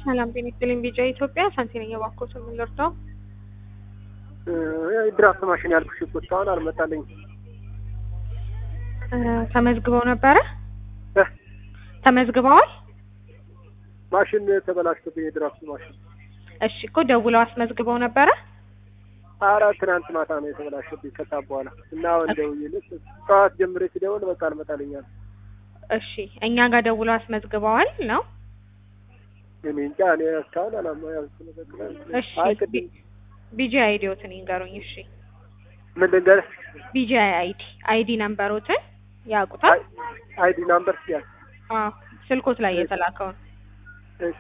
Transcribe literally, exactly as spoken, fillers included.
ሰላም ጤና ይስጥልኝ። ቢጫ ኢትዮጵያ ሳንቲ ነኝ። እባክዎት ምን ልርዳው? ድራፍት ማሽን ያልኩሽ እኮ እስካሁን አልመጣልኝም። ተመዝግበው ነበረ? እ ተመዝግበዋል? ማሽን ተበላሽቶብኝ የድራፍት ማሽን። እሺ እኮ ደውለው አስመዝግበው ነበረ? ኧረ ትናንት ማታ ነው የተበላሸብኝ ከሰዓት በኋላ እና አሁን ደውዬልሽ ጠዋት ጀምሬ ሲደውል በቃ አልመጣልኛል። እሺ እኛ ጋር ደውለው አስመዝግበዋል ነው? እኔ እንጃ እኔ እስካሁን አላማ ያልኩት ነገር እሺ ቢጂ አይዲዎትን ይንገሩኝ። እሺ ምን ልንገርሽ? ቢጂ አይዲ አይዲ ነምበሮትን ያውቁታል? አይዲ ናምበር ሲያል አዎ ስልኮት ላይ የተላከውን። እሺ